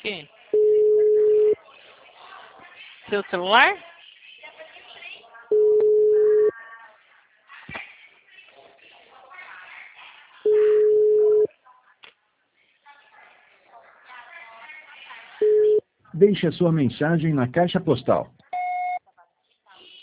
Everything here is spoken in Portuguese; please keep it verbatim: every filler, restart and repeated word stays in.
quê? Seu celular? Deixe a sua mensagem na caixa postal